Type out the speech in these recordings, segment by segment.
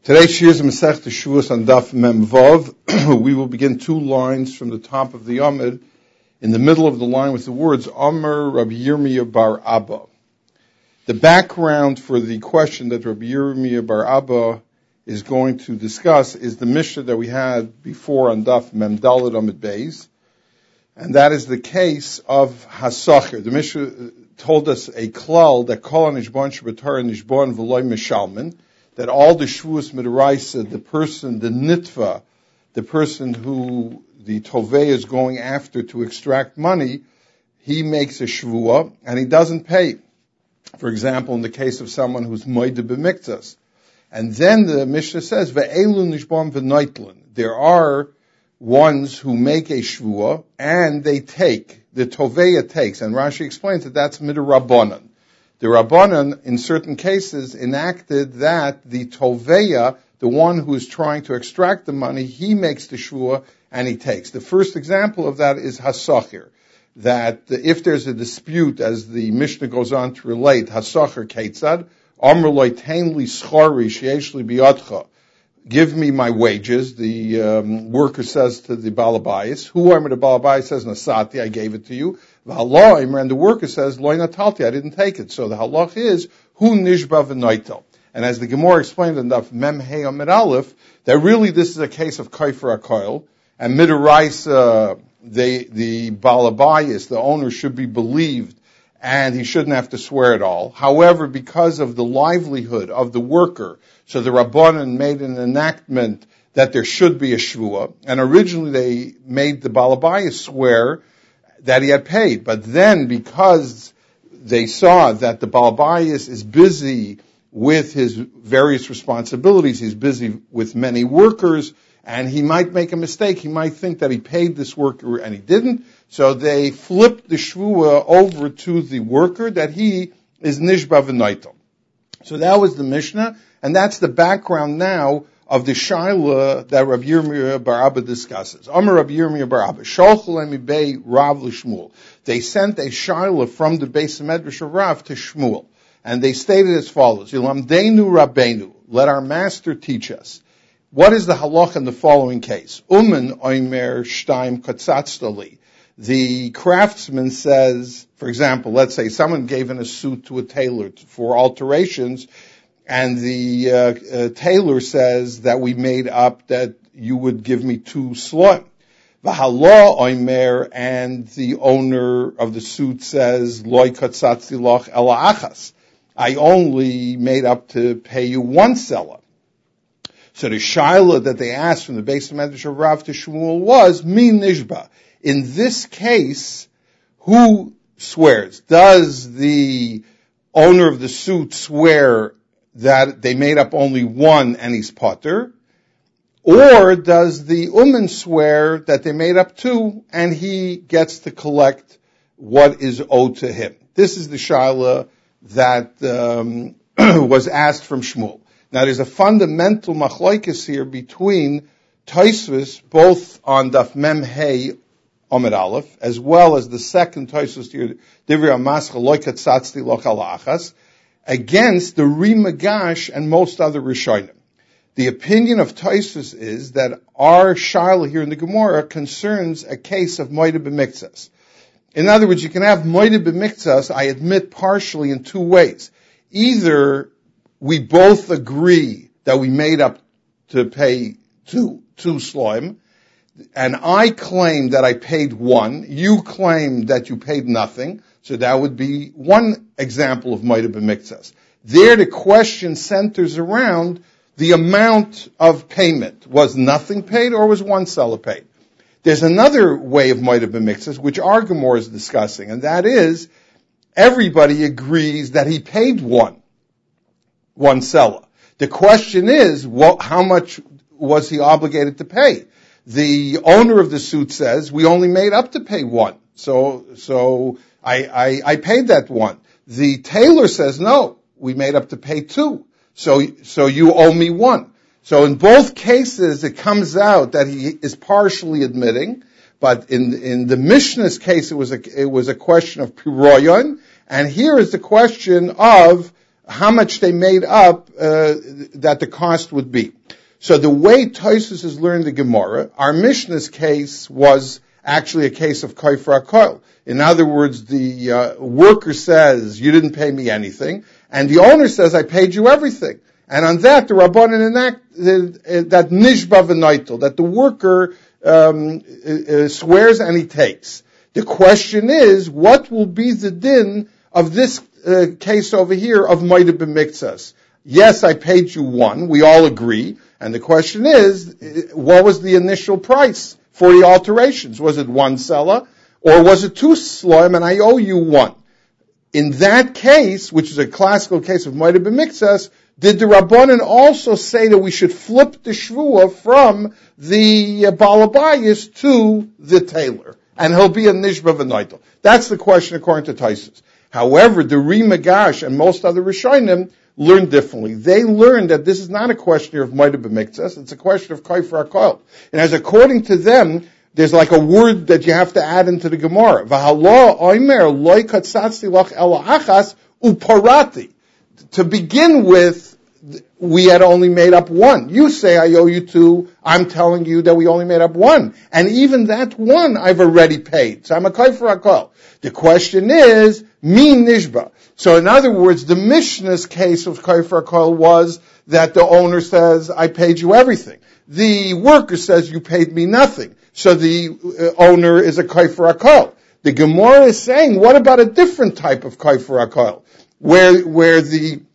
Today's Shir is Masechta Shavuos on Daf Mem Vav. We will begin 2 lines from the top of the Amud, in the middle of the line with the words Amar Rabbi Yirmiyah bar Abba. The background for the question that Rabbi Yirmiyah bar Abba is going to discuss is the Mishnah that we had before on Daf Mem Daled Amud Beis, and that is the case of Hasacher. The Mishnah told us a klal that kol nishbon shebetar nishbon v'loy mishalmen, that all the Shavuos Midaraisa, the person, the nitva, the person who the tovei is going after to extract money, he makes a Shavua and he doesn't pay. For example, in the case of someone who's moide b'miktzas. And then the Mishnah says, ve'elu nishbon v'noitlin. There are ones who make a Shavua and they take, the toveya takes, and Rashi explains that that's midrabanan. The Rabbanan, in certain cases, enacted that the Toveya, the one who is trying to extract the money, he makes the Shua and he takes. The first example of that is Hasacher, that if there's a dispute, as the Mishnah goes on to relate, Hasacher Ketzad, Amr loy tein li schari sheyesh li biyadcha, give me my wages. The worker says to the Balabayas, who am the Balabayas says, Nasati, I gave it to you. And the worker says, Loi natalti, I didn't take it. So the halach is, Hu nishba v'noitel. And as the Gemara explained in the Mem Hey Amid Aleph, that really this is a case of kaifer akoil, and midaraisa, the Balabayas, the owner, should be believed, and he shouldn't have to swear at all. However, because of the livelihood of the worker, so the Rabbanan made an enactment that there should be a Shvua, and originally they made the Balabayas swear that he had paid. But then, because they saw that the Balabayas is busy with his various responsibilities, he's busy with many workers, and he might make a mistake. He might think that he paid this worker and he didn't. So they flipped the Shvua over to the worker that he is Nishba v'noitel. So that was the Mishnah, and that's the background now of the Shaila that Rabbi Yirmiyah bar Abba discusses. Amar Rabbi Yirmiyah bar Abba, Sholchu lemibei Rav l'Shmuel. They sent a Shaila from the Beis Medrash of Rav to Shmuel, and they stated as follows: Yilamdeinu Rabbeinu, let our master teach us. What is the halach in the following case? Umen oimer shtaim katzatztali. The craftsman says, for example, let's say someone gave in a suit to a tailor for alterations, and the tailor says that we made up that you would give me 2 sloim. V'halo oimer, and the owner of the suit says, Loi katzatzi loch ela achas. I only made up to pay you 1 selah. So the shaila that they asked from the Beis Medrash of Rav to Shmuel was, Mi nishba. In this case, who swears? Does the owner of the suit swear that they made up only 1 and he's potter? Or does the uman swear that they made up 2 and he gets to collect what is owed to him? This is the shaila that was asked from Shmuel. Now there's a fundamental machlokes here between Tosfos, both on Daf Mem Hey Amud Aleph, as well as the second Tosfos here, Divrei Amaschal Lo Katzatzti Lo Ala Achas, against the Rimagash and most other Rishonim. The opinion of Tosfos is that our shaila here in the Gemara concerns a case of moide b'miktzas. In other words, you can have moide b'miktzas, I admit, partially in 2 ways. Either we both agree that we made up to pay 2 sloim, and I claim that I paid 1, you claim that you paid nothing, so that would be one example of moide b'miktzas. There the question centers around the amount of payment. Was nothing paid or was 1 selah paid? There's another way of moide b'miktzas, which our Gemara is discussing, and that is everybody agrees that he paid 1 selah. The question is, how much was he obligated to pay? The owner of the suit says, we only made up to pay 1. So I paid that 1. The tailor says, no, we made up to pay 2. So you owe me 1. So in both cases, it comes out that he is partially admitting, but in the Mishnah's case, it was a question of piroyon, and here is the question of how much they made up that the cost would be. So the way Tosfos has learned the Gemara, our Mishnah's case was actually a case of Kaifer HaKol. In other words, the worker says, you didn't pay me anything, and the owner says, I paid you everything. And on that, the Rabbanan enacted that Nishba v'Neitel, that the worker swears and he takes. The question is, what will be the din of this case over here of Moed B'Miktzas? Yes, I paid you one, we all agree, and the question is, what was the initial price for the alterations? Was it one seller, or was it two sloim, and I owe you one? In that case, which is a classical case of Moed B'Miktzas, did the Rabbanan also say that we should flip the shvua from the balabayis to the tailor, and he'll be a nishba v'neitel? That's the question according to Tosfos. However, the Rimagash and most other Rishonim learned differently. They learned that this is not a question of Moed B'Miktzas, it's a question of Kaifer HaKol. And as according to them, there's like a word that you have to add into the Gemara. V'halo oimer loy katsatzti lach ela achas uparati. To begin with, we had only made up one. You say I owe you two. I'm telling you that we only made up one. And even that one I've already paid. So I'm a Kaifer HaKol. The question is, mi nishba. So in other words, the Mishnah's case of Kaifer HaKol was that the owner says, I paid you everything. The worker says, you paid me nothing. So the owner is a Kaifer HaKol. The Gemara is saying, what about a different type of Kaifer HaKol? Where the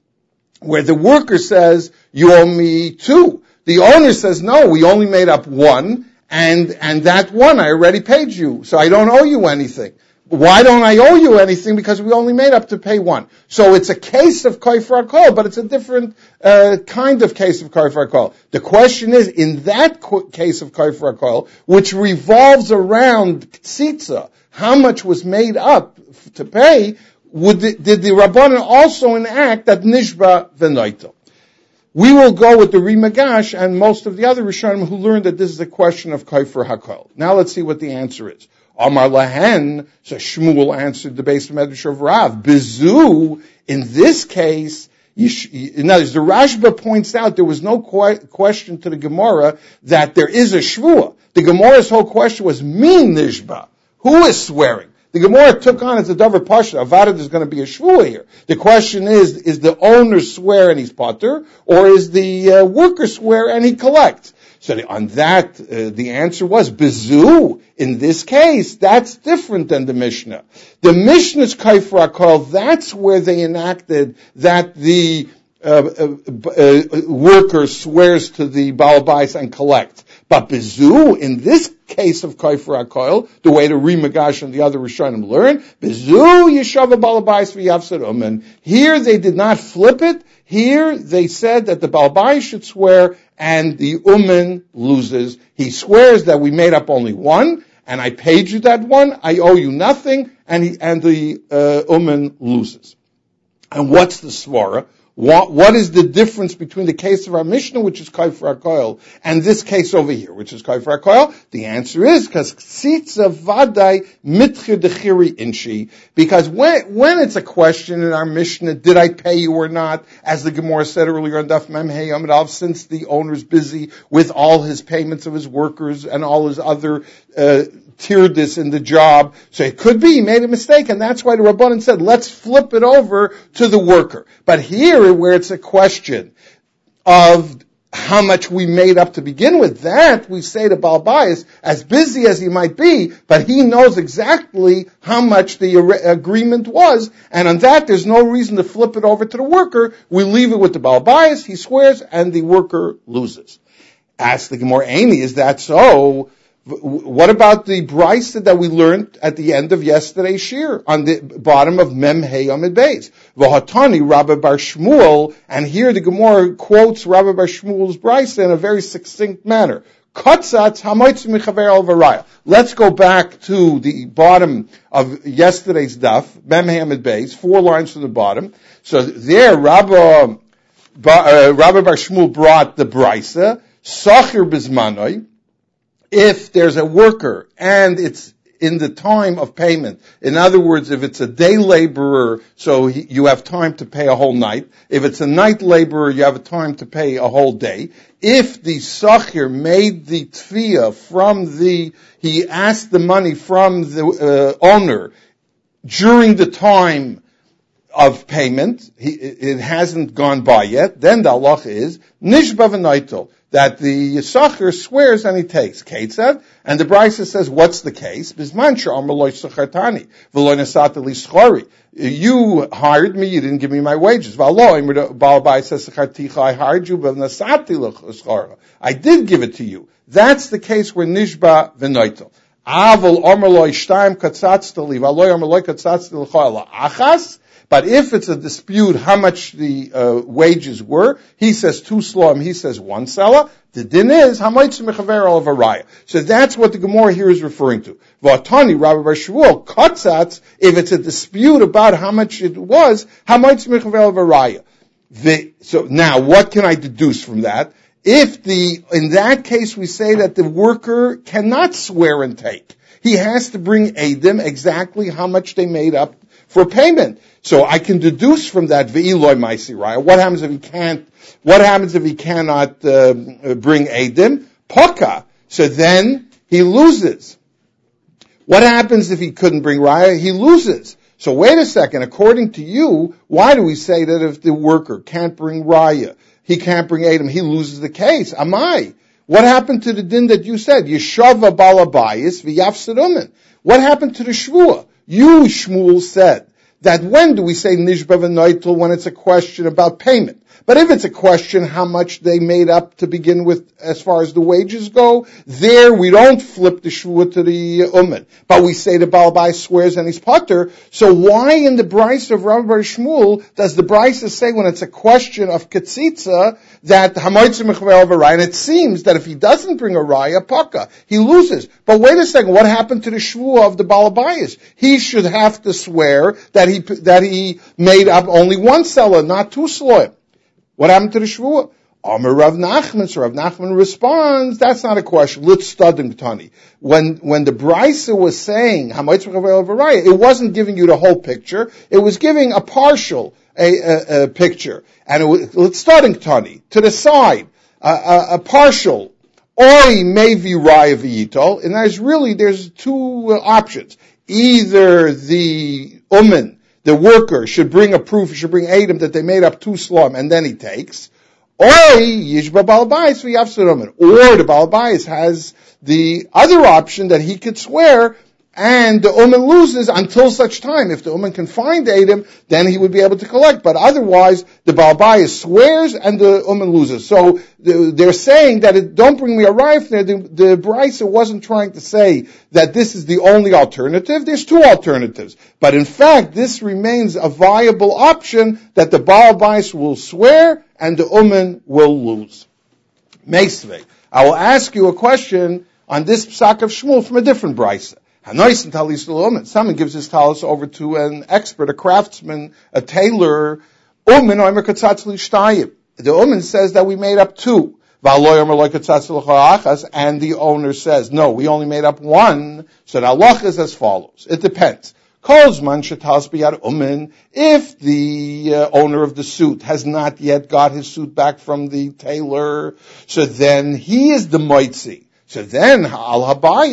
worker says, you owe me two. The owner says, no, we only made up one, and that one I already paid you, so I don't owe you anything. Why don't I owe you anything? Because we only made up to pay one. So it's a case of Kaifer HaKol, but it's a different kind of case of Kaifer HaKol. The question is, in that case of Kaifer HaKol, which revolves around Tzitza, how much was made up to pay, did the Rabbanan also enact that Nishba v'Neitel? We will go with the Rimagash and most of the other Rishonim who learned that this is a question of Kaifer HaKol. Now let's see what the answer is. Amar Lahen, so Shmuel answered the base of Medrash of Rav. Bezu, in this case, in other words, the Rashba points out there was no question to the Gemara that there is a Shvua. The Gemara's whole question was, Min Nishba. Who is swearing? The Gemara took on as a davar pasha. Avada, there's going to be a shvua here. The question is the owner swear and he's potter, or is the worker swear and he collects? So on that, the answer was bezu. In this case, that's different than the Mishnah. The Mishnah's Kaifer HaKol, that's where they enacted that the worker swears to the Baal Bais and collects. But bezu, in this case of Kaifer HaKol, the way the Rimagash and the other Rishonim learn, bezu yeshava Baal Bais v'yafsed umen. Here they did not flip it. Here they said that the Baal Bais should swear and the umen loses. He swears that we made up only one, and I paid you that one. I owe you nothing, and the umen loses. And what's the svara? What is the difference between the case of our Mishnah, which is Kaifer HaKol, and this case over here, which is Kaifer HaKol? The answer is because tzitza vadai mitche dechiri inshi. Because when it's a question in our Mishnah, did I pay you or not? As the Gemara said earlier on Daf Mem Hey Amud Aleph, since the owner's busy with all his payments of his workers and all his other tiered this in the job. So it could be he made a mistake, and that's why the Rabbanan said, let's flip it over to the worker. But here, where it's a question of how much we made up to begin with, that we say to Baal Bais, as busy as he might be, but he knows exactly how much the agreement was, and on that there's no reason to flip it over to the worker. We leave it with the Baal Bais, he swears, and the worker loses. Ask the Gemara, Amy, is that so? What about the brisa that we learned at the end of yesterday's shir on the bottom of Mem Hey Amid Beis? V'hatani Rabbi Bar Shmuel, and here the Gemara quotes Rabbi Bar Shmuel's brisa in a very succinct manner. Katzatz hamoitz michaver al varaya. Let's go back to the bottom of yesterday's daf, Mem Hey Amid Beis, 4 lines from the bottom. So there, Rabbi Bar Shmuel brought the brisa, Sachir Bizmanoi. If there's a worker and it's in the time of payment. In other words, if it's a day laborer, so you have time to pay a whole night. If it's a night laborer, you have time to pay a whole day. If the Sachir made the Tfiyah he asked the money from the owner during the time of payment, it hasn't gone by yet, then the halacha is nishba v'naitel, that the Yisachar swears and he takes. Ketzad, and the Brisa says, what's the case? Bisman she'amar lo yisachartani, v'lo nasata li schari. You hired me, you didn't give me my wages. V'alo, Baal Bayis says, I hired you, but nasati l'schara. I did give it to you. That's the case where nishba v'naitel. Avol amar lo yishtaim katzatzta li, v'alo amar lo katzatzta l'chayla achas. But if it's a dispute how much the wages were, he says 2 slom, he says 1 selah. The din is hamoitz mechaver al varaya. So that's what the Gemara here is referring to. V'atani Rabbi Bar Shavuot katzatz. If it's a dispute about how much it was, hamoitz mechaver al varaya. So now, what can I deduce from that? In that case we say that the worker cannot swear and take. He has to bring Eidim exactly how much they made up for payment. So I can deduce from that ve'iloi maisi raya. What happens if he can't? What happens if he cannot bring Eidim? Poka. So then he loses. What happens if he couldn't bring raya? He loses. So wait a second. According to you, why do we say that if the worker can't bring raya, he can't bring Eidim, he loses the case? Amai. What happened to the din that you said? Yeshava balabayis v'yafsedumin. What happened to the shvua? You, Shmuel, said that when do we say nishba v'noitel when it's a question about payment? But if it's a question how much they made up to begin with as far as the wages go, there we don't flip the shvua to the ummah. But we say the Baal Bayis swears and he's potter. So why in the Brisa of Rabbi Bar Shmuel does the Brisa say when it's a question of ketzitza that hamoitz mechaver al varaya? And it seems that if he doesn't bring a raya, paka, he loses. But wait a second, what happened to the shvua of the Baal Bayis? He should have to swear that he made up only 1 selah, not 2 sloim. What happened to the shvua? Amar Rav Nachman. So Rav Nachman responds, that's not a question. Let's study Tani. When the Brisa was saying hamoitz mechaver al varaya, it wasn't giving you the whole picture. It was giving a partial a picture. And let's start Tani to the side, a partial. Oi mevi raya v'yitol. And there's 2 options. Either the uman, the worker, should bring a proof, should bring Eidim that they made up 2 slum, and then he takes. Or yishba Baal Bayis v'yafsedumin. Or the Baal Bayis has the other option that he could swear, and the uman loses until such time. If the uman can find Eidim, then he would be able to collect. But otherwise, the Baal Bayis swears and the uman loses. So they're saying that don't bring me a rife there. The Brisa wasn't trying to say that this is the only alternative. There's 2 alternatives. But in fact, this remains a viable option that the Baal Bayis will swear and the uman will lose. Meisvei. I will ask you a question on this psak of Shmuel from a different Brisa. Someone gives his talis over to an expert, a craftsman, a tailor. The uman says that we made up 2. And the owner says, no, we only made up 1. So the halach is as follows. It depends. If the owner of the suit has not yet got his suit back from the tailor, so then he is the moitzi. So then, the Baal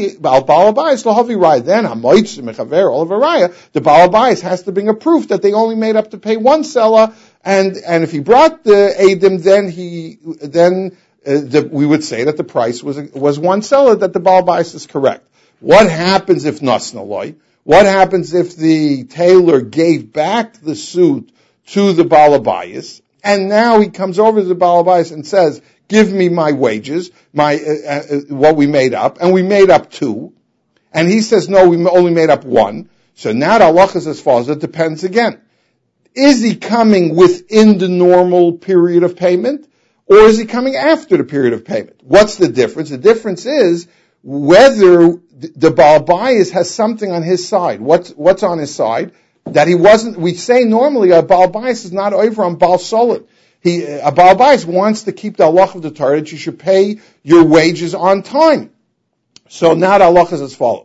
Bayis has to bring a proof that they only made up to pay 1 selah, and if he brought the Eidim, then we would say that the price was 1 selah, that the Baal Bayis is correct. What happens if Nasnaloi? What happens if the tailor gave back the suit to the Baal Bayis, and now he comes over to the Baal Bayis and says, give me my wages, what we made up, and we made up 2. And he says, no, we only made up 1. So now the halach is as follows. It depends again. Is he coming within the normal period of payment, or is he coming after the period of payment? What's the difference? The difference is whether the Baal Bayis has something on his side. What's on his side? That he wasn't, we say normally a Baal Bayis is not over on Baal Solid. A Baal Bayis wants to keep the halach of the Torah that you should pay your wages on time. So now the halach is as follows.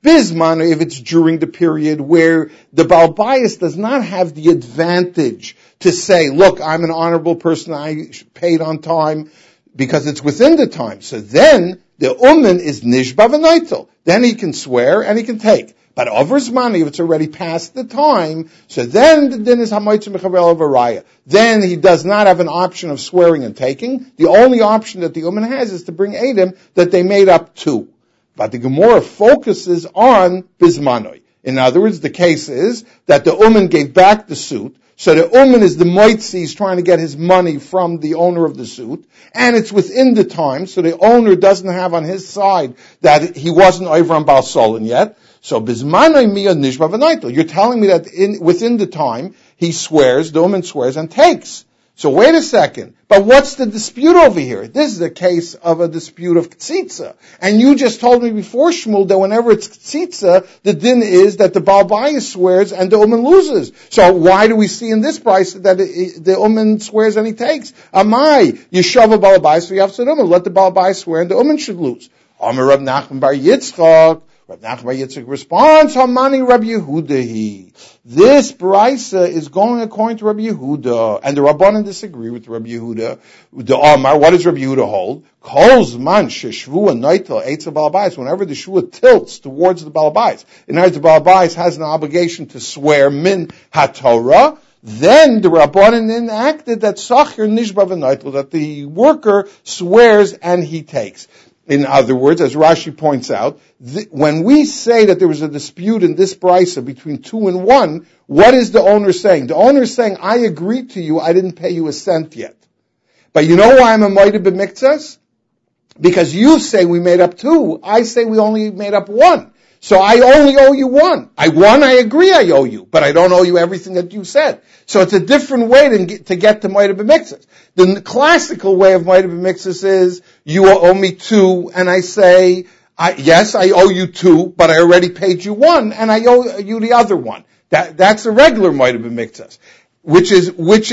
Bisman, if it's during the period where the Baal Bayis does not have the advantage to say, look, I'm an honorable person, I paid on time, because it's within the time. So then, the Uman is Nishba v'Naitel. Then he can swear and he can take. But over Zmani, if it's already past the time, so then the din is Hamoitzi Mechavel of Araya. Then he does not have an option of swearing and taking. The only option that the Uman has is to bring Edom that they made up to. But the Gemara focuses on Bismanoi. In other words, the case is that the Uman gave back the suit. So the Uman is the Moitzi, he's trying to get his money from the owner of the suit, and it's within the time, so the owner doesn't have on his side that he wasn't over on Baal Solon yet. So Bismanoi Mia Nishba v'Naitel. You're telling me that within the time, he swears, the Uman swears and takes. So wait a second. But what's the dispute over here? This is a case of a dispute of Ktsitsa. And you just told me before, Shmuel, that whenever it's Ktsitsa, the din is that the Baal Bayis swears and the Uman loses. So why do we see in this price that the Uman swears and he takes? Amai, Yeshava Baal Bayis v'yavsad Uman. Let the Baal Bayis swear and the Uman should lose. Amar Rab Nachman bar Yitzchak. Rab Nachman bar Yitzchak responds, Hamani Rab Yehudahi. This brisa is going according to Rabbi Yehuda, and the Rabbanan disagree with Rabbi Yehuda. The Amar, what does Rabbi Yehuda hold? Kol man sheshvua noitel eitz Baal Bayis. Whenever the shvua tilts towards the Baal Bayis, in other words, the Baal Bayis has an obligation to swear min haTorah. Then the Rabbanan enacted that Sachir Nishba v'Naitel, that the worker swears and he takes. In other words, as Rashi points out, when we say that there was a dispute in this brisa between 2 and 1, what is the owner saying? The owner is saying, I agreed to you, I didn't pay you a cent yet. But you know why I'm a moida b'miktzas? Because you say we made up 2, I say we only made up 1. So I only owe you 1. I agree I owe you, but I don't owe you everything that you said. So it's a different way to get to moida b'miktzas. The classical way of moida b'miktzas is, you owe me 2, and I say, yes, I owe you 2, but I already paid you 1, and I owe you the other 1. That's a regular moida b'miktzas. Which is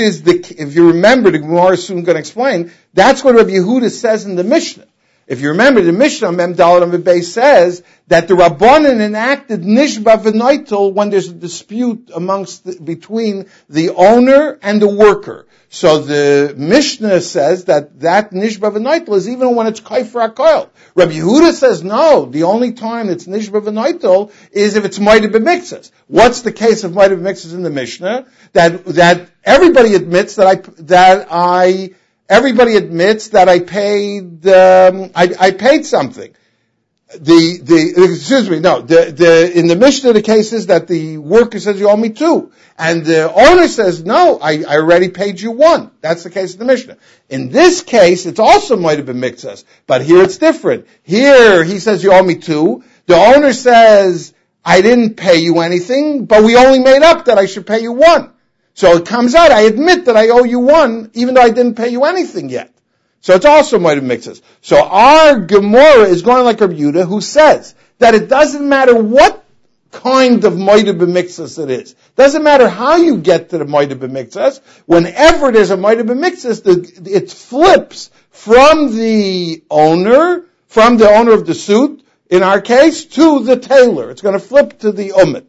if you remember, the Gemara is soon going to explain, that's what Rabbi Yehuda says in the Mishnah. If you remember, the Mishnah, Mem Daled Amud Beis, says that the Rabbanan enacted Nishba v'Naitel when there's a dispute between the owner and the worker. So the Mishnah says that Nishba v'Naitel is even when it's Kaifer HaKoil. Rabbi Yehuda says no, the only time it's Nishba v'Naitel is if it's Moida b'Miktzas. What's the case of Moida b'Miktzas in the Mishnah? That everybody admits everybody admits that I paid something. In the Mishnah, the case is that the worker says you owe me 2. And the owner says, no, I already paid you 1. That's the case of the Mishnah. In this case, it's also might have been mixas, but here it's different. Here, he says you owe me 2. The owner says, I didn't pay you anything, but we only made up that I should pay you 1. So it comes out, I admit that I owe you 1, even though I didn't pay you anything yet. So it's also might have mixes. So our Gemara is going like Rabbi Yehuda, who says that it doesn't matter what kind of Moida b'miktzas it is. Doesn't matter how you get to the Moida b'miktzas. Whenever there's a Moida b'miktzas, it flips from the owner of the suit, in our case, to the tailor. It's going to flip to the Ummah.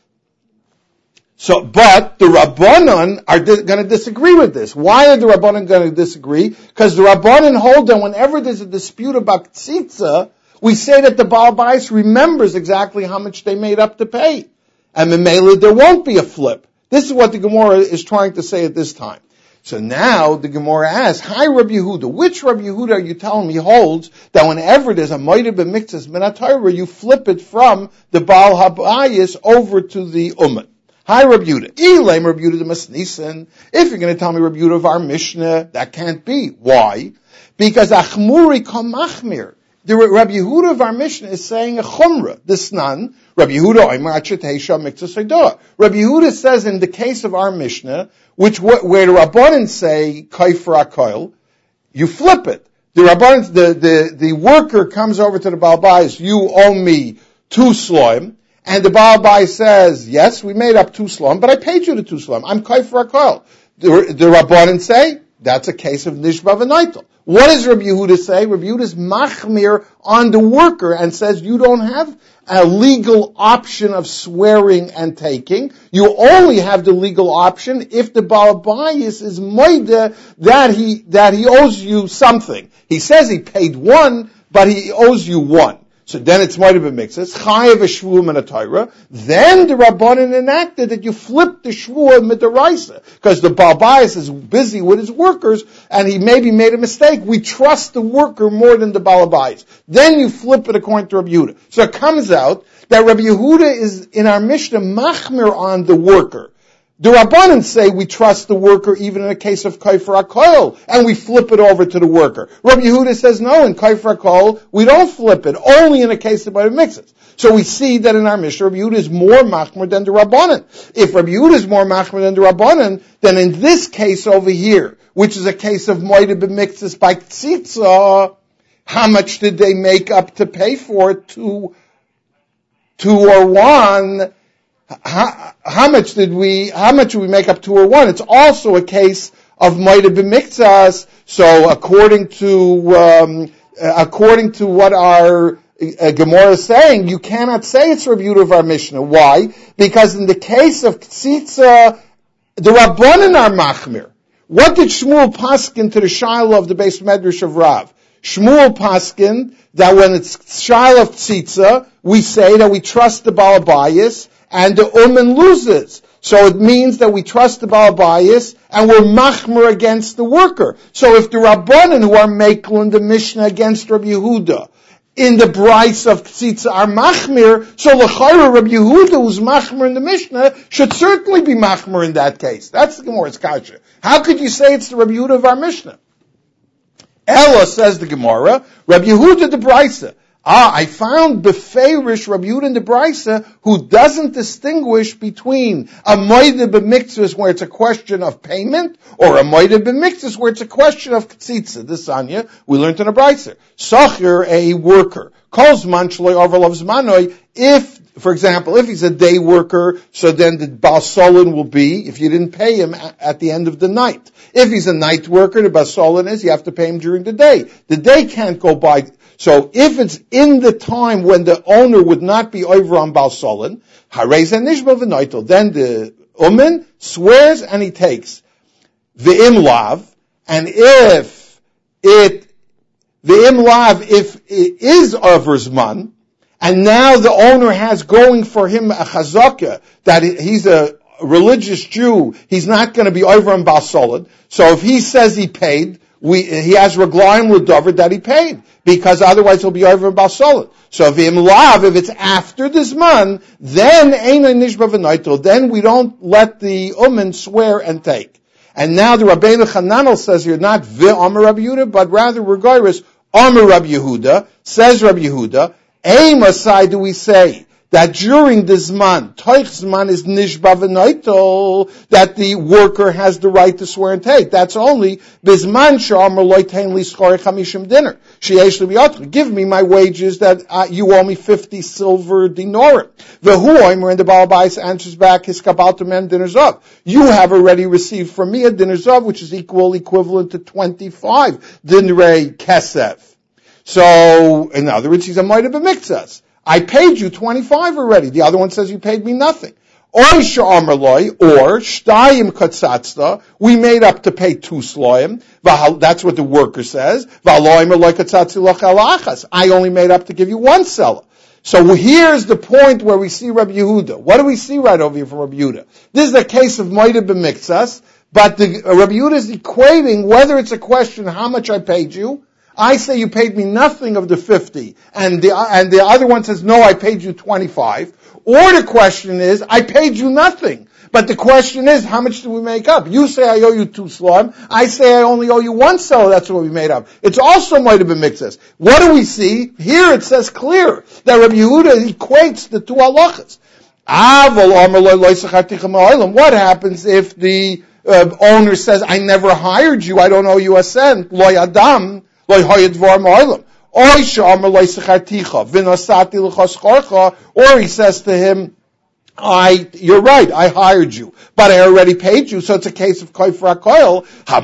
So, but the Rabbanan are going to disagree with this. Why are the Rabbanan going to disagree? Because the Rabbanan hold that whenever there's a dispute about Ktsitsa, we say that the Baal Bayis remembers exactly how much they made up to pay. And Memela, there won't be a flip. This is what the Gemara is trying to say at this time. So now the Gemara asks, hi Rabbi Yehuda, which Rabbi Yehuda are you telling me holds that whenever there's a Moida b'miktzas min haTorah, you flip it from the Baal HaBayis over to the Ummah? Hi, Rabbi Yehuda. Elaim Rabbi Yehuda the Masnisan. If you're going to tell me Rabbi Yehuda of our Mishnah, that can't be. Why? Because Achmuri Kamachmir. The Rabbi Yehuda of our Mishnah is saying a Chumrah. This nan, Rabbi Yehuda Oimar Achetesha Miktzah Seidah. Rabbi Yehuda says in the case of our Mishnah, where the Rabbanan say Kaifer HaKoil, you flip it. The Rabbanan, the worker comes over to the Baal Bayis, you owe me 2 sloim. And the Baal Bayis says, yes, we made up 2 slum, but I paid you the 2 slum. I'm Kaifer HaKoil. The Rabbanan say, that's a case of Nishba v'Naitel. What does Rabbi Yehuda say? Rabbi Yehuda is machmir on the worker and says you don't have a legal option of swearing and taking. You only have the legal option if the Baal Bayis is moide that he owes you something. He says he paid one, but he owes you one. So then it's moide b'miktzas, chayev a shvuah and a Torah. Then the Rabbanan enacted that you flip the shvuah midaraisa, because the Baal Bayis is busy with his workers, and he maybe made a mistake. We trust the worker more than the Baal Bayis. Then you flip it according to Rabbi Yehuda. So it comes out that Rabbi Yehuda is, in our Mishnah, machmir on the worker. The Rabbanan say we trust the worker even in a case of Kaifer HaKol, and we flip it over to the worker. Rabbi Yehuda says no, in Kaifer HaKol, we don't flip it, only in a case of mixes. So we see that in our Mishnah, Rabbi Yehuda is more machmir than the Rabbanan. If Rabbi Yehuda is more machmir than the Rabbanan, then in this case over here, which is a case of moide b'miktzas by tzitza, how much did they make up to pay for it? Two or one? How much did we make up 2 or 1? It's also a case of moide b'miktzas. So according to what our Gemara is saying, you cannot say it's Rabbi Yehuda of our Mishnah. Why? Because in the case of tzitza, the Rabbanan are machmir. What did Shmuel paskin to the Shiloh of the Beis Medrash of Rav? Shmuel paskin that when it's Shiloh of tzitza, we say that we trust the Baal Bayis, and the Uman loses. So it means that we trust the Baal Bayis and we're machmir against the worker. So if the Rabbanan who are making the Mishnah against Rabbi Yehuda in the Bryce of Tzitza are machmir, so l'chayra Rabbi Yehuda who's machmir in the Mishnah should certainly be machmir in that case. That's the Gemara's kasha. How could you say it's the Rabbi Yehuda of our Mishnah? Ella, says the Gemara, Rabbi Yehuda the Bryce. I found beferish Rabbi Yehuda in the Brisa who doesn't distinguish between a moide b'miktzas where it's a question of payment or a moide b'miktzas where it's a question of tzitza. This Anya we learned in the Brisa. Sachir, a worker, calls man shloi overlov zmanoi. If, for example, if he's a day worker, so then the Baal Solon will be if you didn't pay him at the end of the night. If he's a night worker, the Baal Solon is you have to pay him during the day. The day can't go by. So if it's in the time when the owner would not be over on Baal Solon, Harei Nishba v'Noitel, then the Uman swears and he takes v'im lav, and if it is Aversman, and now the owner has going for him a chazaka that he's a religious Jew, he's not going to be over on Baal Solon. So if he says he paid, he has reglaim l'dover that he paid, because otherwise he'll be over in Baal Solon. So if it's after this man, then einay nishba v'noitel, then we don't let the Uman swear and take. And now the Rabbeinu Chananel says here not v'amar Rabbi Yehuda, but rather regardless amar Rabbi Yehuda, says Rabbi Yehuda, Masai do we say that during this man, Toich Zman is Nishba v'Noitel, that the worker has the right to swear and take. That's only Bizman Sh'amar Loitein Li Schorei Chamishim Dinner. Sheyesh L'Biyotcha. Give me my wages that you owe me 50 silver dinarim. V'hu Omer, and the Baal Bayis answers back, his Kabbalah men dinner zav. You have already received from me a dinner zav, which is equivalent to 25 dinrei kesef. So, in other words, he's a moide b'miktzas. I paid you 25 already. The other one says you paid me nothing. Or shtayim katzatzta, we made up to pay 2 sloim. That's what the worker says. I only made up to give you 1 selah. So here's the point where we see Rabbi Yehuda. What do we see right over here from Rabbi Yehuda? This is a case of moide b'miktzas, but Rabbi Yehuda is equating whether it's a question how much I paid you. I say you paid me nothing of the 50, and the other one says, no, I paid you 25. Or the question is, I paid you nothing. But the question is, how much do we make up? You say I owe you 2 slime. I say I only owe you 1 selah. That's what we made up. It's also might have been mixes. What do we see? Here it says clear that Rabbi Yehuda equates the 2 halachas. What happens if the owner says, I never hired you, I don't owe you a cent, lo yadam, or he says to him, You're right, I hired you, but I already paid you, so it's a case of Kaifer HaKoil.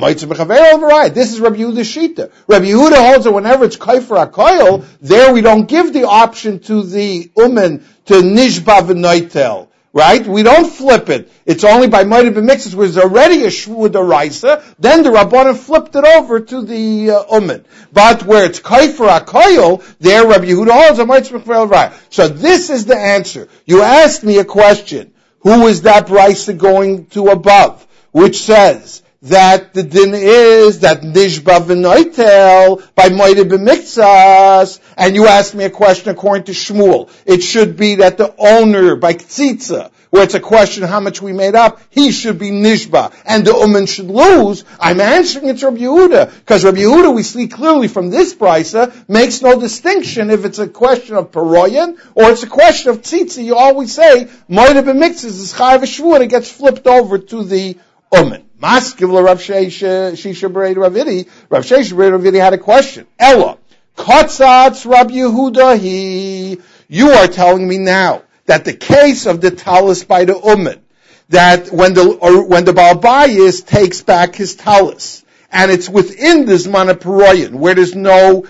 This is Rabbi Yehuda's Shita. Rabbi Yehuda holds that whenever it's Kaifer HaKoil, there we don't give the option to the Umen to Nishba V'Noitel. Right? We don't flip it. It's only by Moed B'Miktzas, where there's already a Shvu D'Oraisa, then the Rabbanan flipped it over to the Umen. But where it's Kaifer HaKoil, there Rabbi Yehuda holds a Moed B'Miktzas. So this is the answer. You asked me a question. Who is that Brisa going to above? Which says that the din is that Nishba V'Noitel by Moed B'Miktzas, and you asked me a question according to Shmuel. It should be that the owner by Ktsitsa, where it's a question how much we made up, he should be Nishba, and the Umen should lose. I'm answering it's Rabbi Yehuda, because Rabbi Yehuda, we see clearly from this Brisa, makes no distinction if it's a question of Paroyan, or it's a question of Ktsitsa. You always say, Moed B'Miktzas is Chayav Shvu, and it gets flipped over to the Umen. Maskiv Rav Shisha B'rei Rav Idi. Rav Shisha B'rei Rav Idi had a question. Ella, Kotzatz Rabbi Yehuda he. You are telling me now that the case of the talus by the Umen, that when the Baal Bayis takes back his talus, and it's within the Zman of Paroyan, where there's no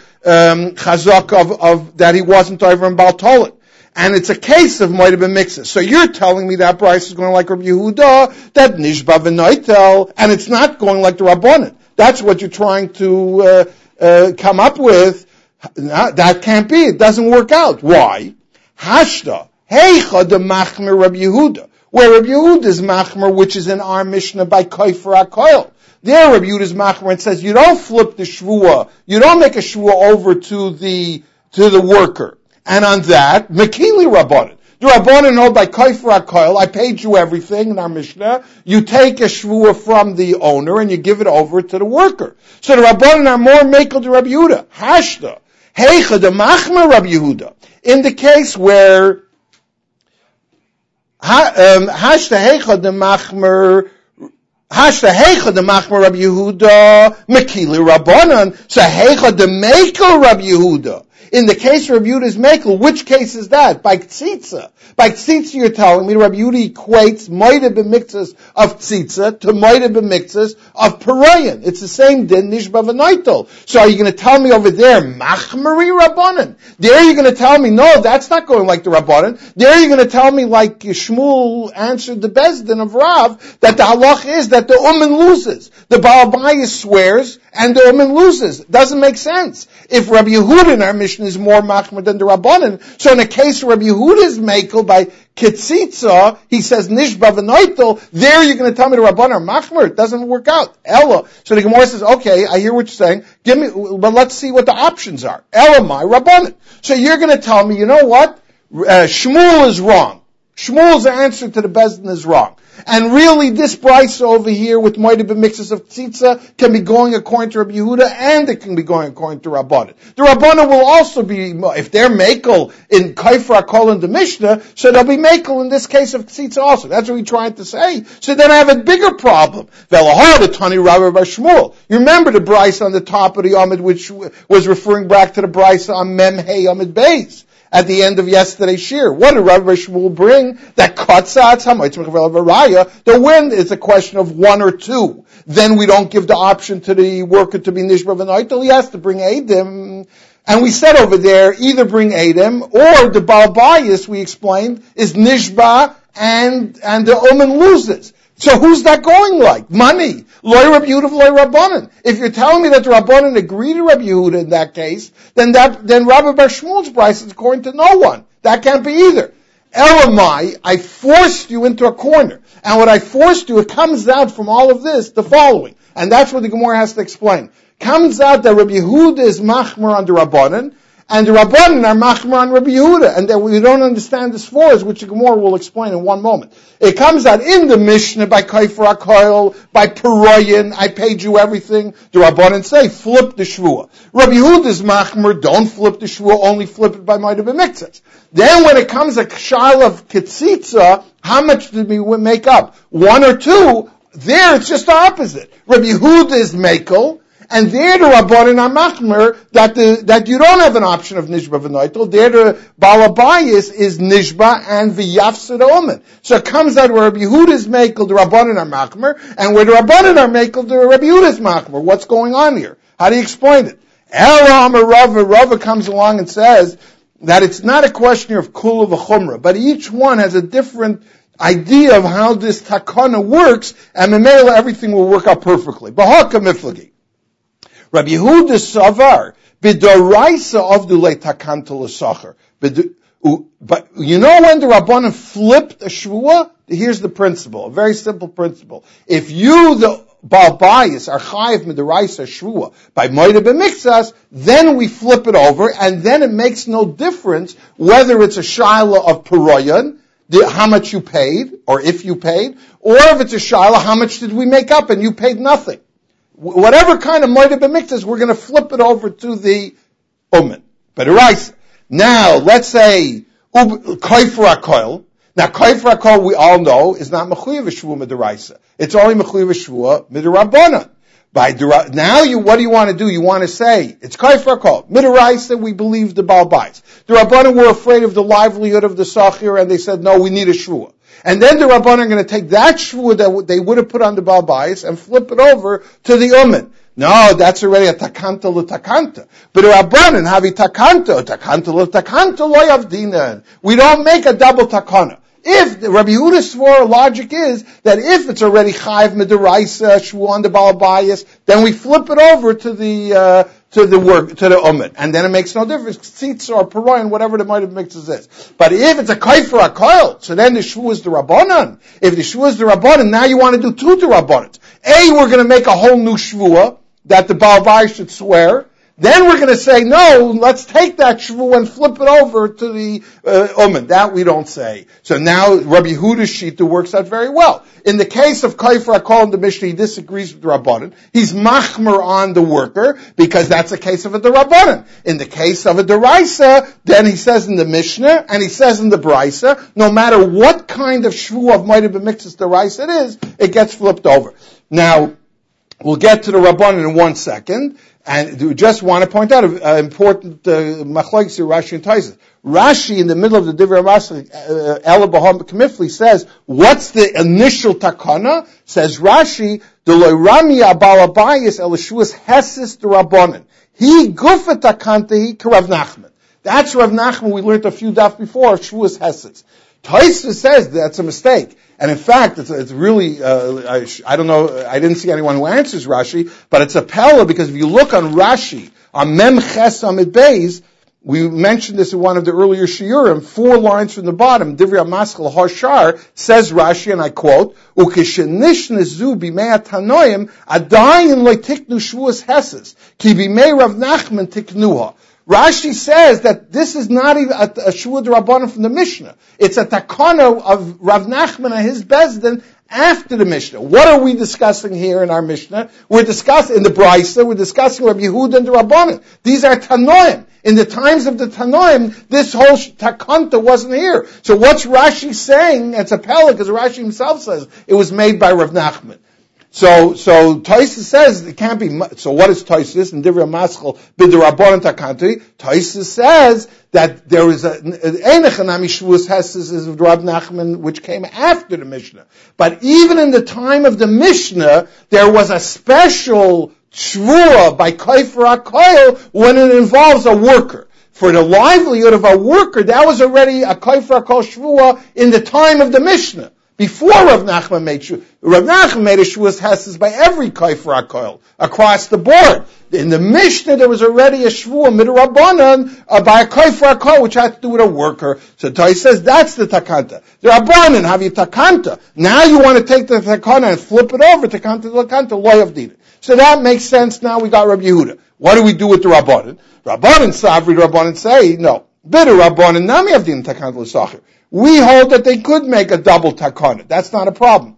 chazak of that he wasn't over in Baal Tolet. And it's a case of Moed B'Miktzas. So you're telling me that Bryce is going like Rabbi Yehuda, that Nishba V'Noitel, and it's not going like the Rabbanan. That's what you're trying to come up with. That can't be. It doesn't work out. Why? Hashta, Heicha de Machmer Rabbi Yehuda, where Rabbi Yehuda is Machmer, which is in our Mishnah by Kaifer HaKoil. There Rabbi Yehuda is Machmer and says, you don't flip the Shvuah, you don't make a Shvuah over to the worker. And on that, Mekili Rabbanan. The Rabbanan know by Kaifer HaKoil, I paid you everything in our Mishnah. You take a shvuah from the owner and you give it over to the worker. So the Rabbanan are more mekel to Rabbi Yehuda. Hashta. Heicha de Machmer Rabbi Yehuda. In the case where Hashta Heicha de Machmer Rabbi Yehuda, Mekili Rabbanan. So Heicha de Mekel Rabbi Yehuda. In the case of Rabbi Yehuda's Mekel, which case is that? By Ktsitsa. By Ktsitsa you're telling me Rabbi Yehuda equates Moed B'Miktzas of Ktsitsa to Moed B'Miktzas of Parayan. It's the same din, Nishba V'Noitel. So are you going to tell me over there, Machmeri Rabbanan? There you're going to tell me, no, that's not going like the Rabbanan. There you're going to tell me like Shmuel answered the Bezdin of Rav, that the halach is that the Umen loses. The Baal Bayis swears, and the Umen loses. Doesn't make sense. If Rabbi Yehuda in our Mishnah is more machmer than the Rabbanan, so in the case of Rabbi Yehuda's mekel by Kitsitza, he says Nishba V'Noitel, there you're going to tell me the Rabbanan are machmer. It doesn't work out. Ella. So the Gemara says, okay, I hear what you're saying. But let's see what the options are. Ella, my Rabbanan. So you're going to tell me, you know what? Shmuel is wrong. Shmuel's answer to the Bezdin is wrong. And really, this price over here with Moed B'Miktzas of Tzitza can be going according to Rabbi Yehuda, and it can be going according to Rabbanan. The Rabbanan will also be, if they're Mekel in Kaifer HaKol in the Mishnah, so they'll be Mekel in this case of Tzitza also. That's what we're trying to say. So then I have a bigger problem. Velahar, the Tani Rabbi Bar Shmuel. You remember the Bryce on the top of the Amid, which was referring back to the Bryce on Mem Hey Amid Beis. At the end of yesterday's shir. What did Rabbi Shmuel bring? That Kotzatz, the wind is a question of one or two. Then we don't give the option to the worker to be Nishba V'Noitel. He has to bring Eidim. And we said over there, either bring Eidim, or the Baal Bayis, we explained, is Nishba, and the Umen loses. So who's that going like? Money. Loy Rabbi Yehuda, Loy Rabbanan. If you're telling me that the Rabbanan agree to Rabbi Yehuda in that case, then Rabbi Bar Shmuel's price is according to no one. That can't be either. Elamai, I forced you into a corner. And what I forced you, it comes out from all of this, the following. And that's what the Gemara has to explain. Comes out that Rabbi Yehuda is machmer on the Rabbanan, and the Rabbanan are machmer on Rabbi Yehuda, and that we don't understand this for us, which the Gemara will explain in one moment. It comes out in the Mishnah by Kaifer HaKoil, by Parayan, I paid you everything. The Rabbanan say, flip the Shvuah. Rabbi Yehuda's machmer, don't flip the Shvuah, only flip it by Moed B'Miktzas. Then when it comes a shal of Kitsitza, how much did we make up? One or two? There it's just the opposite. Rabbi Yehuda is mekel, And there the Rabbanan are machmer that you don't have an option of nishba v'noitel. There the balabayis is nishba and v'yafsed omen. So it comes out where Rabbi Yehuda's makel, the Rabbanan are machmer, and where the Rabbanan are makel, the Rabbi Yehuda's machmer. What's going on here? How do you explain it? Rava comes along and says that it's not a question of kula v'chumra, but each one has a different idea of how this takana works, and memela everything will work out perfectly. Bahaka miflagi. Rabbi Yehuda savar b'doraisa avdulei takanta l'sacher. But you know when the Rabbanan flipped a shvua? Here's the principle, a very simple principle. If you, the Baal Bayis, are chayiv midaraisa shvua by moida b'mikzas, then we flip it over, and then it makes no difference whether it's a shaila of peroyan, how much you paid, or if you paid, or if it's a shaila, how much did we make up and you paid nothing. Whatever kind of moida b'mikzas, we're going to flip it over to the umen. B'daraisa. Now, let's say koifer hakoil. Now, koifer hakoil, we all know, is not mechuyev shvua midaraisa. It's only mechuyev shvua midarabbanan. Now, what do you want to do? You want to say, it's koifer hakoil. Midaraisa, we believe the Baal Bayis. The Rabbanan were afraid of the livelihood of the Sachir, and they said, no, we need a shvua. And then the Rabbanan are going to take that shvua that they would have put on the Baal Bayis and flip it over to the umen. No, that's already a takanta l'takanta. But Rabbanan have a takanta l'takanta lo yavdinan. We don't make a double takana. If Rabbi Yehuda's svara logic is that if it's already chayv midaraisa shvu on the Baal Bayis, then we flip it over to the umen, and then it makes no difference. Tzitz or peroyan, whatever the might mixes is. But if it's a koifer hakoil, so then the shvu is the Rabbanan. If the shvu is the Rabbanan, now you want to do two Rabbanans. We're going to make a whole new shvua that the Baal Bayis should swear. Then we're going to say, no, let's take that shvu and flip it over to the umen. That we don't say. So now Rabbi Yehuda's shita works out very well. In the case of koifer hakoil in the Mishnah, he disagrees with the Rabbanan. He's machmer on the worker because that's a case of a Rabbanan. In the case of a deraisa, then he says in the Mishnah and he says in the Braisa, no matter what kind of shvu of might have been mixed as deraisa it is, it gets flipped over. Now, we'll get to the Rabbanan in 1 second. And we just want to point out an important machlokes here, Rashi and Taisus. Rashi, in the middle of the Divrei Rashi, Ela B'Ham K'mifli says, what's the initial takana? Says Rashi, D'loi Rami Abal Abayis El Shuas Hesis D'Rabbanan. He gufa takantehi Rav Nachman. That's Rav Nachman. We learned a few daf before, Shuas Hesis. Taisus says that's a mistake. And in fact, it's really, I don't know, I didn't see anyone who answers Rashi, but it's a pella because if you look on Rashi, on Mem Ches Amid Beis, we mentioned this in one of the earlier shiurim, 4 lines from the bottom, Divrei Maschal Hashar, says Rashi, and I quote, Ukeshenish nezu b'mei atanoim, adayin lo tiknu shvuas heses, ki b'mei Rav Nachman tiknuha. Rashi says that this is not even a shvua d'Rabbanan from the Mishnah. It's a takana of Rav Nachman and his bezdin after the Mishnah. What are we discussing here in our Mishnah? We're discussing, in the Braisa, we're discussing Rabbi Yehuda and the Rabbanan. These are Tanoim. In the times of the Tanoim, this whole takanta wasn't here. So what's Rashi saying? It's a pella, because Rashi himself says it was made by Rav Nachman. So Taisus says it can't be. So what is Taisus in Divrei Maschal b'derabbanan takanti? Taisus says that there is a einachanami shvuas heses is of Rav Nachman, which came after the Mishnah. But even in the time of the Mishnah, there was a special shvua by koifer hakoil when it involves a worker. For the livelihood of a worker, that was already a koifer hakoil shvua in the time of the Mishnah. Before Rav Nachman made shvua, Rav Nachman made a shvuas heses by every koifer hakoil across the board. In the Mishnah, there was already a shvua midrabbanan by a koifer hakoil, which had to do with a worker. So Tais says that's the takanta. The Rabbanan have you takanta. Now you want to take the takana and flip it over takanta to takanta lo yavdina. So that makes sense. Now we got Rabbi Yehuda. What do we do with the Rabbanan? Rabbanan savri. Rabbanan say no. Bitter Rabbanan nami avdina takanta l'sachir. We hold that they could make a double takana. That's not a problem.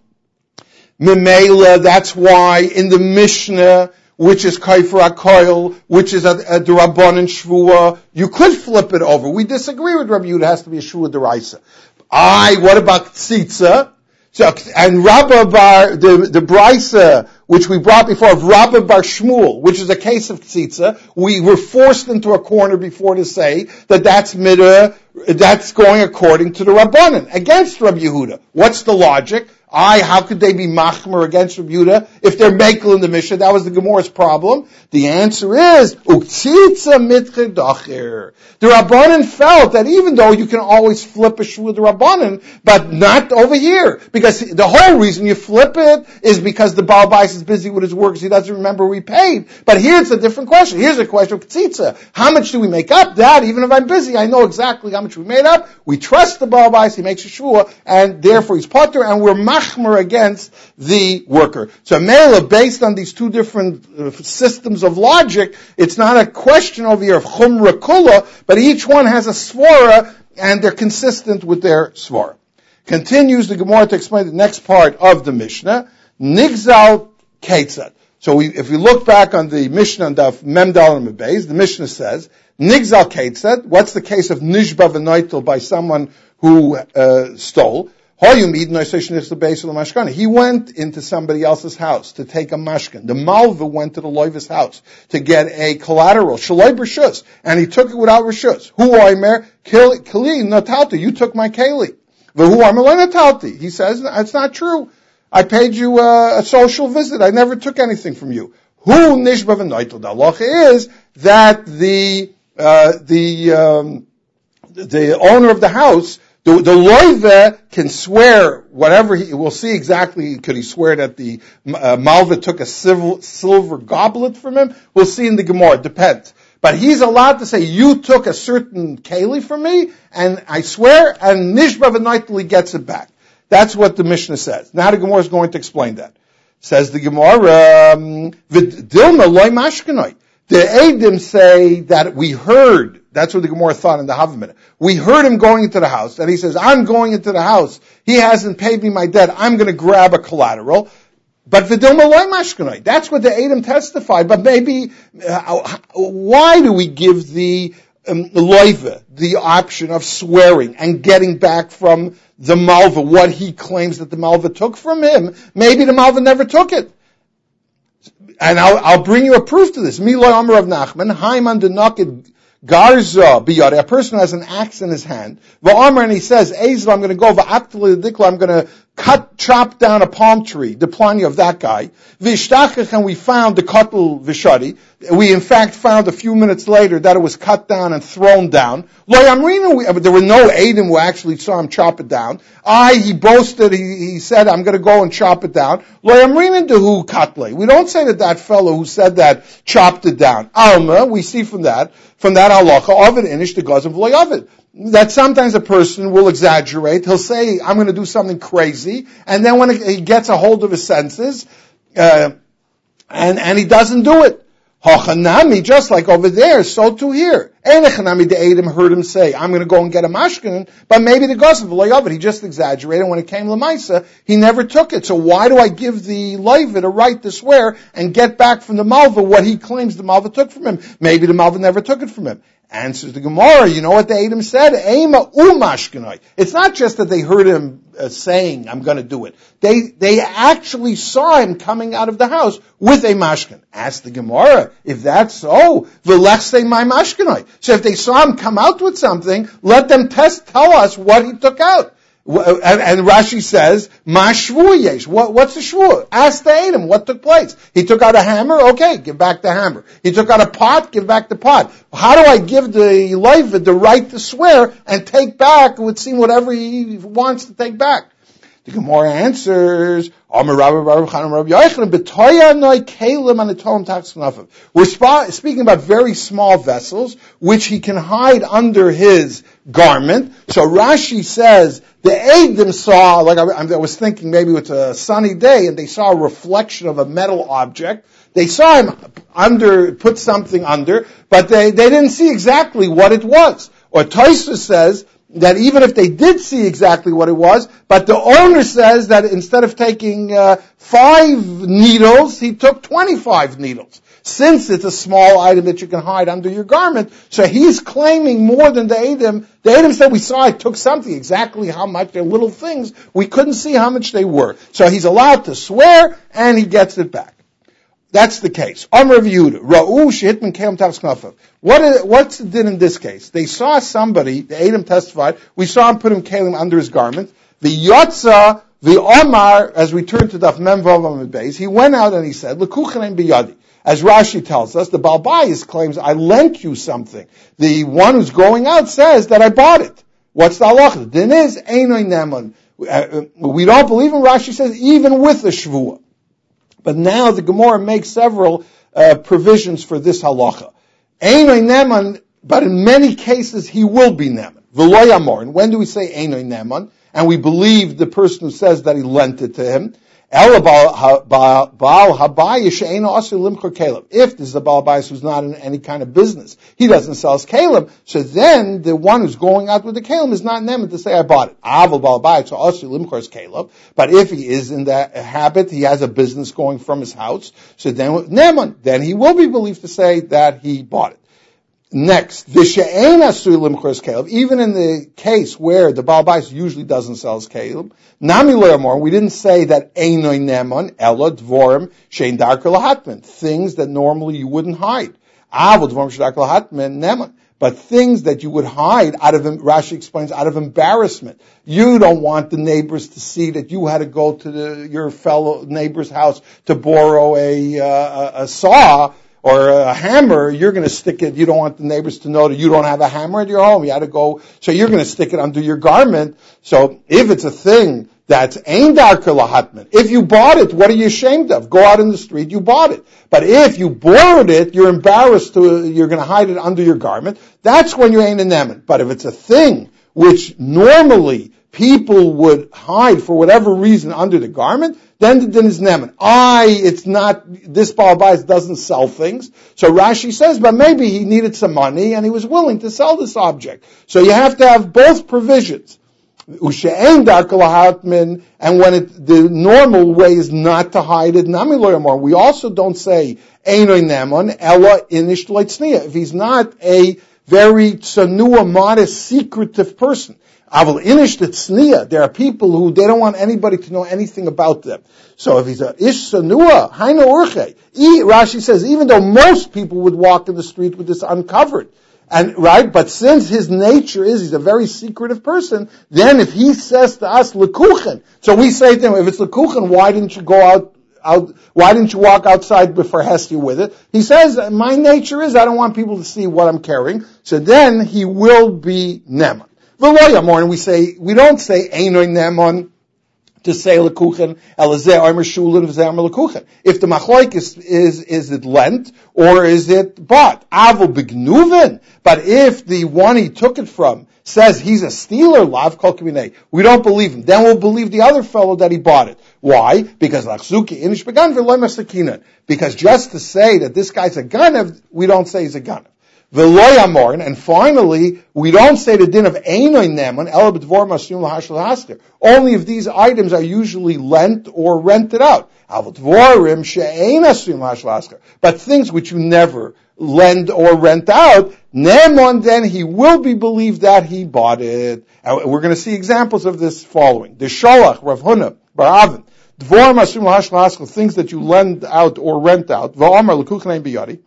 Memela, that's why in the Mishnah, which is koifer hakoil, which is a d'Rabbanan shvua, you could flip it over. We disagree with Rabbi Yehuda. It has to be a shvua d'Raisa. What about tzitza? So, and Rabba Bar, the Brisa, which we brought before, of Rabba Bar Shmuel, which is a case of Tzitza, we were forced into a corner before to say that that's going according to the Rabbanan, against Rabbi Yehuda. What's the logic? How could they be machmer against Rabbi Yehuda if they're mekel in the Mishnah? That was the Gemara's problem. The answer is, Uktitza mitche dacher. The Rabbanan felt that even though you can always flip a shvu with the Rabbanan, but not over here. Because the whole reason you flip it is because the Baal Bais is busy with his work, so he doesn't remember we paid. But here it's a different question. Here's a question of Ktitza. How much do we make up? That, even if I'm busy, I know exactly how much we made up. We trust the Baal Bais, he makes a shvua, and therefore he's potter, and we're machmer against the worker. So Mela, based on these two different systems of logic, it's not a question over here of chumra kula, but each one has a svara, and they're consistent with their svara. Continues the Gemara to explain the next part of the Mishnah, Nigzal Ketzad. So if we look back on the Mishnah and Daf Mem Daled Amud Beis, the Mishnah says, Nigzal Ketzad, what's the case of Nishba v'Noitel by someone who stole? He went into somebody else's house to take a mashkan. The malva went to the loiva's house to get a collateral, shaloi b'rshus, and he took it without reshus. Hu oimer keli natalti, you took my keli. V'hu oimer lo natalti. He says, it's not true. I paid you a social visit. I never took anything from you. Hu nishba v'noitel. The halacha is that the owner of the house, the loiva can swear whatever we'll see exactly. Could he swear that the malva took a silver goblet from him? We'll see in the Gemara. It depends. But he's allowed to say, you took a certain keli from me, and I swear, and nishba v'noitel, he gets it back. That's what the Mishnah says. Now the Gemara is going to explain that. Says the Gemara, v'dilma loy mashkanoi. The Eidim say that we heard, that's what the Gemara thought in the Havamina. We heard him going into the house, and he says, I'm going into the house. He hasn't paid me my debt. I'm going to grab a collateral. But v'dilma loy mashkanoi. That's what the Eidim testified. But maybe, why do we give the loiva the option of swearing and getting back from the malva what he claims that the malva took from him? Maybe the malva never took it. And I'll bring you a proof to this. Miloi Amar of Nachman, Haiman de Naked Garza biyare, a person who has an axe in his hand. V'Amar, and he says, Ezel, I'm going to go, v'aktali dikla, I'm going to chop down a palm tree, the planya of that guy. V'ishtachach, and we found the kotl v'shadi. We in fact found a few minutes later that it was cut down and thrown down. Lo yamrinu, there were no Eidim who actually saw him chop it down. He boasted, he said, I'm going to go and chop it down. Lo yamrinu dehu katle. We don't say that fellow who said that chopped it down. Alma, we see from that halacha, Ovid inish the gazim v'lo yavid. That sometimes a person will exaggerate. He'll say, I'm going to do something crazy. And then when he gets a hold of his senses, and he doesn't do it. Hachanami, just like over there, so too here. Enechanami, the Eidim heard him say, I'm going to go and get a mashkin, but maybe the Gosav, Loyavid, he just exaggerated. When it came Lamaisa, he never took it. So why do I give the Loyavid a right to swear and get back from the Malva what he claims the Malva took from him? Maybe the Malva never took it from him. Answers the Gemara, you know what the Eidim said? Eima umashkinoi. It's not just that they heard him saying, I'm going to do it. They actually saw him coming out of the house with a mashkin. Ask the Gemara, if that's so, v'lechsei my mashkinoi. So if they saw him come out with something, let them tell us what he took out. And Rashi says, Ma shvu yesh. What's the shvu? Ask the Eidim what took place. He took out a hammer, okay, give back the hammer. He took out a pot, give back the pot. How do I give the Levid the right to swear and take back, it would seem, whatever he wants to take back? The Gemara answers, we're speaking about very small vessels, which he can hide under his garment. So Rashi says, the Eidim saw, like I was thinking maybe it's a sunny day, and they saw a reflection of a metal object. They saw him put something under, but they didn't see exactly what it was. Or Tosfos says, that even if they did see exactly what it was, but the owner says that instead of taking 5 needles, he took 25 needles. since it's a small item that you can hide under your garment, so he's claiming more than the Edom. The Edom said, we saw it took something, exactly how much, they're little things, we couldn't see how much they were. So he's allowed to swear, and he gets it back. That's the case. Amr of Yehuda, Ra'u shehitman kelim tavs knafav. What's the din in this case? They saw somebody, the Edom testified, we saw him put him kelim under his garment, the Yotza, the Omar, as we turn to Daf Mem Vav Amud Beis, he went out and he said, L'kuchanem biyadi. As Rashi tells us, the Baal Bayis claims, I lent you something. The one who's going out says that I bought it. What's the halacha? The din is, Einoi Neman. We don't believe him, Rashi says, even with the Shvuah. But now the Gemara makes several provisions for this halacha. Einoi Neman, but in many cases he will be Neman. V'lo yamor. And when do we say Einoi Neman? And we believe the person who says that he lent it to him. If there's a Baal Bayis who's not in any kind of business, he doesn't sell his kalim, so then the one who's going out with the kalim is not neman to say, I bought it. But if he is in that habit, he has a business going from his house, so then neman, then he will be believed to say that he bought it. Next, even in the case where the Baal Bayis usually doesn't sell his kalim, nami le'amor, we didn't say that einoi neman ela dvorim shein darker lahatman, things that normally you wouldn't hide. Avol dvorim shein darker lahatman neman, but things that you would hide out of, Rashi explains, out of embarrassment. You don't want the neighbors to see that you had to go to your fellow neighbor's house to borrow a saw or a hammer. You're going to stick it. You don't want the neighbors to know that you don't have a hammer at your home. You had to go, so you're going to stick it under your garment. So if it's a thing that's ein darker lahatman, if you bought it, what are you ashamed of? Go out in the street, you bought it. But if you borrowed it, you're embarrassed you're going to hide it under your garment. That's when you're ein neman. But if it's a thing which normally people would hide for whatever reason under the garment, then it's neman. It's not, this Baal Bayis doesn't sell things. So Rashi says, but maybe he needed some money and he was willing to sell this object. So you have to have both provisions. Ushe'en darker lahatman, and when the normal way is not to hide it, nami lo yamor. We also don't say einoi neman ela inish leitzniya. If he's not a very tsanua, modest, secretive person. Aval inish tzniya. There are people who they don't want anybody to know anything about them. So if he's a ish tsanua, haina urche. Rashi says, even though most people would walk in the street with this uncovered, and right, but since his nature is he's a very secretive person, then if he says to us lekuchen, so we say to him, if it's lekuchen, why didn't you go out? Why didn't you walk outside before Hesti with it? He says, my nature is I don't want people to see what I'm carrying. So then he will be neman. V'lo yamor, and we don't say einoi neman to say lekuchen, elazeh omer shulin v'zeh omer lekuchen. If the machloik is it lent or is it bought? Avol bignuven. But if the one he took it from says he's a stealer, lav kol kaminei, we don't believe him. Then we'll believe the other fellow that he bought it. Why? Because lachzuki inish began v'loy masakinan. Because just to say that this guy's a ganav, we don't say he's a ganav. V'lo yamor, and finally, we don't say the din of einoi neman ela b'dvorim asum lahashal haster. Only if these items are usually lent or rented out. Avol dvorim she'ein asum lahashal haster. But things which you never lend or rent out, neman, then he will be believed that he bought it. And we're going to see examples of this following. The Sholach, Rav Huna, Bar Avin, dvorim asum lahashal haster, things that you lend out or rent out. V'amar lekuchen biyadi.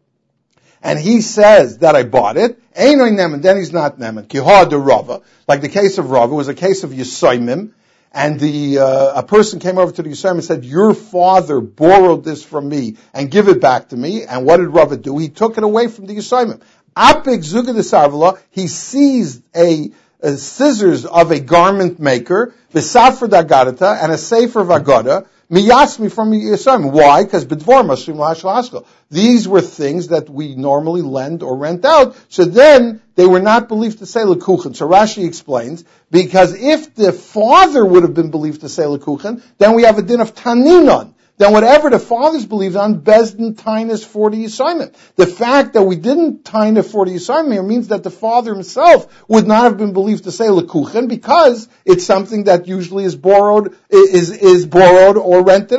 And he says that I bought it, einoi neman, then he's not neman. Kiha de Rava, like the case of Rava, was a case of Yisoimim, and a person came over to the Yisoimim and said, your father borrowed this from me and give it back to me. And what did Rava do? He took it away from the Yisoimim. Apik zuga de sarvala, he seized a scissors of a garment maker, v'safra dagadata, and a sefer vagada, miyasmi from Yisoimim. Why? Because b'dvorim asum lahashal haskell. These were things that we normally lend or rent out, so then they were not believed to say lekuchen. So Rashi explains, because if the father would have been believed to say lekuchen, then we have a din of taninon. Then whatever the fathers believed on, Bezdin Tainus for the Yisayim. The fact that we didn't Taina for the Yisayim means that the father himself would not have been believed to say lekuchen, because it's something that usually is borrowed or rented out.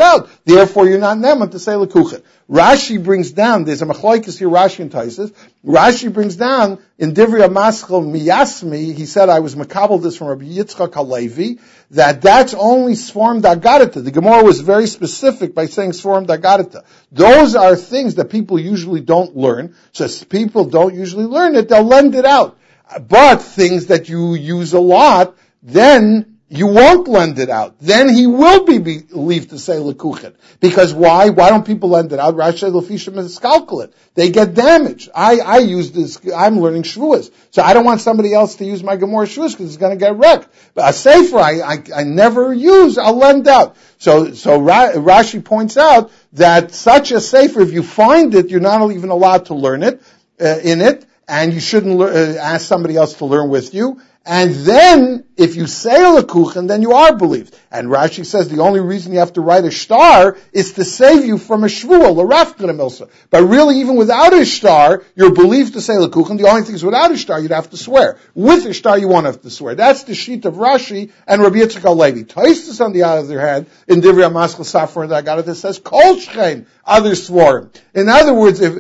Therefore, you're not neman to say lekuchen. Rashi brings down, there's a machlokes here, Rashi and Taisus. Rashi brings down, in Divrei Maschil Miyasmi, he said, I was makabel this from Rabbi Yitzchak Halevi, that's only Sforim Dagadita. The Gemara was very specific by saying Sforim Dagadita. Those are things that people usually don't learn. So if people don't usually learn it, they'll lend it out. But things that you use a lot, then you won't lend it out. Then he will be believed to say lekuchen. Because why? Why don't people lend it out? Rashi lefishim is calculate. They get damaged. I use this, I'm learning shvuas. So I don't want somebody else to use my Gemara shvuas because it's going to get wrecked. But a sefer I never use, I'll lend out. So Rashi points out that such a sefer, if you find it, you're not even allowed to learn it, in it, and you shouldn't ask somebody else to learn with you. And then, if you say lekuchen, then you are believed. And Rashi says the only reason you have to write a shtar is to save you from a shvuah, l'rafkan milsa. But really, even without a shtar, you're believed to say lekuchen. The only thing is without a shtar, you'd have to swear. With a shtar, you won't have to swear. That's the sheet of Rashi and Rabbi Yitzchak Halevi. Tosfos, on the other hand, in Divrei Maschil Safar and Dagadita, says kol shchein, other svorim. In other words, if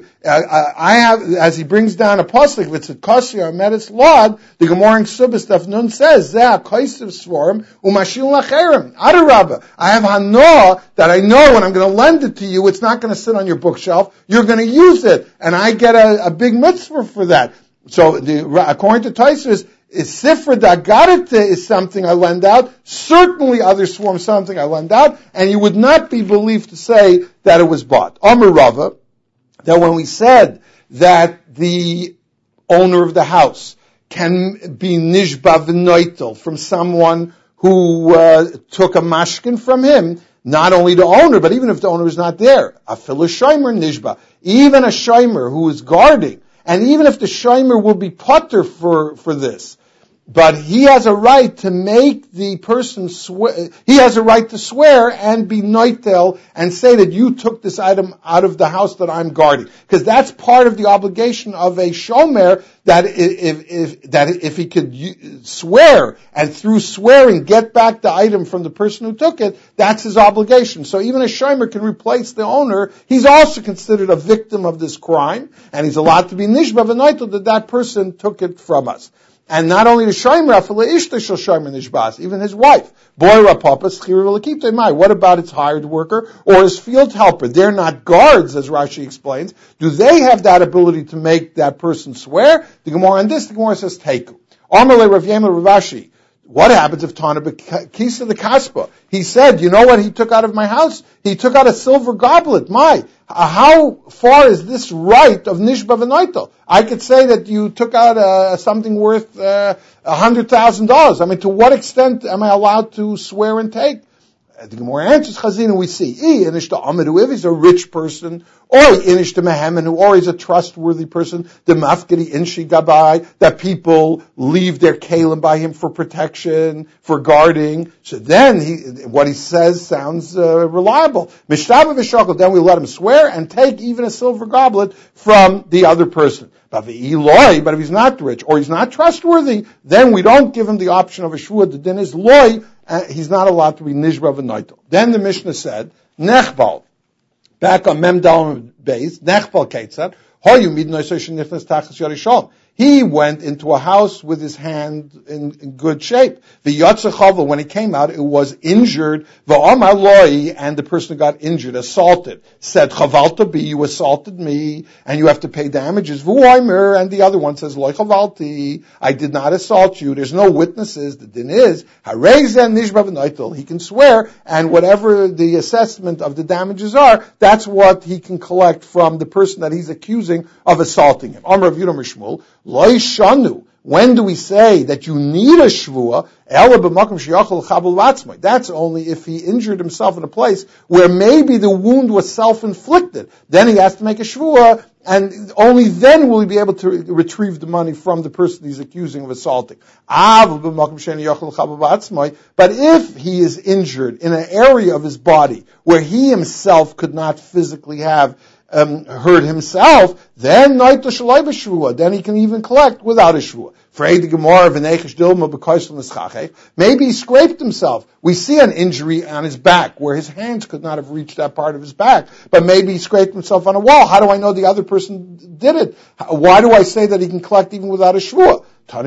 I have, as he brings down a pasuk, if it's a kosher or meretz lod, the Gemara in Subas Daf Nun says, Zeh kosher svorim umashil lacherem. Adarabba, I have hanoah that I know when I'm going to lend it to you, it's not going to sit on your bookshelf. You're going to use it, and I get a big mitzvah for that. So, according to Tosfos, Sifra Dagadita is something I lend out. Certainly other swarm something I lend out, and you would not be believed to say that it was bought. Amar Rava, that when we said that the owner of the house can be nishba v'noitel from someone who took a mashkin from him, not only the owner, but even if the owner is not there, afilu shomer nishba, even a shomer who is guarding, and even if the shomer will be potter for this, but he has a right to make the person swear, he has a right to swear and be noitel and say that you took this item out of the house that I'm guarding. Because that's part of the obligation of a shomer, that if he could swear and through swearing get back the item from the person who took it, that's his obligation. So even a shomer can replace the owner. He's also considered a victim of this crime, and he's allowed to be nishba v'noitel that person took it from us. And not only the shomer, even his wife. What about its hired worker or his field helper? They're not guards, as Rashi explains. Do they have that ability to make that person swear? The Gemara on this, the Gemara says, Teiku. Amalei Rav Yemel Ravashi. What happens if Tana Kisa the Kaspa? He said, you know what he took out of my house? He took out a silver goblet. How far is this right of Nishba v'noitel? I could say that you took out something worth $100,000. I mean, to what extent am I allowed to swear and take? The Gemara answers Chazina, we see, if he's a rich person, or or he's a trustworthy person, the mafkedi inshi gabai, that people leave their kalim by him for protection, for guarding. So then what he says sounds reliable. Mishtaba v'shakal, then we let him swear and take even a silver goblet from the other person. But if he's not rich or he's not trustworthy, then we don't give him the option of a shvuah. The din is loy. He's not allowed to be nishba v'noitel. Then the Mishnah said, Nechbal, back on Mem Dalem base, Nechbal Ketzad, Hoyu midnoisay shenifnas tachas yarishom. He went into a house with his hand in good shape. The Yotzechavel, when he came out, it was injured. V'amar loi, and the person who got injured, assaulted, said, Chavalta bi, you assaulted me, and you have to pay damages. V'oimer, and the other one says, Loi chavalti, I did not assault you. There's no witnesses. The din is, Harezen nishba v'noitel, he can swear, and whatever the assessment of the damages are, that's what he can collect from the person that he's accusing of assaulting him. Amar Rav Yudah Mishmul, Loi shanu. When do we say that you need a shvuah? That's only if he injured himself in a place where maybe the wound was self-inflicted. Then he has to make a shvuah, and only then will he be able to retrieve the money from the person he's accusing of assaulting. But if he is injured in an area of his body where he himself could not physically have hurt himself, then then he can even collect without a shvua. Maybe he scraped himself. We see an injury on his back where his hands could not have reached that part of his back, but maybe he scraped himself on a wall. How do I know the other person did it? Why do I say that he can collect even without a shvua?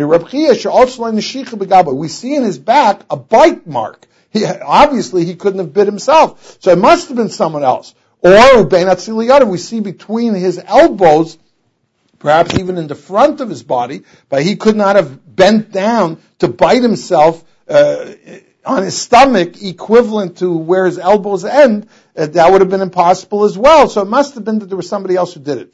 We see in his back a bite mark. Obviously, he couldn't have bit himself, so it must have been someone else. Or we see between his elbows, perhaps even in the front of his body, but he could not have bent down to bite himself on his stomach, equivalent to where his elbows end. That would have been impossible as well. So it must have been that there was somebody else who did it.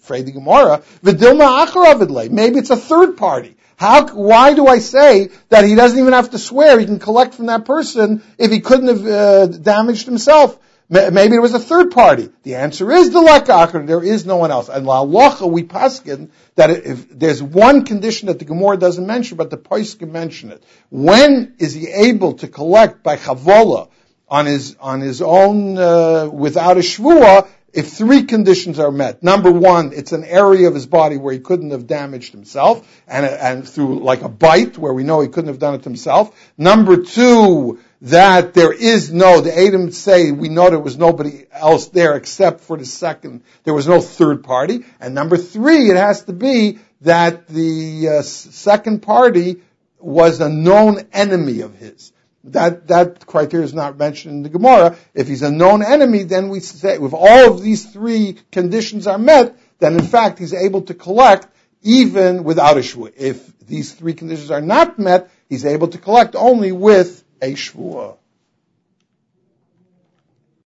Maybe it's a third party. Why do I say that he doesn't even have to swear? He can collect from that person if he couldn't have damaged himself. Maybe it was a third party. The answer is the lekach. There is no one else. And la halacha, we paskin that if there's one condition that the Gemara doesn't mention, but the poskim mention it. When is he able to collect by chavola on his own without a shvua? If three conditions are met. Number one, it's an area of his body where he couldn't have damaged himself, and through like a bite where we know he couldn't have done it himself. Number two, that there is the Edom say we know there was nobody else there except for the second, there was no third party. And number three, it has to be that the second party was a known enemy of his. That criteria is not mentioned in the Gemara. If he's a known enemy, then we say, if all of these three conditions are met, then in fact he's able to collect even without a shvua. If these three conditions are not met, he's able to collect only with a shvua.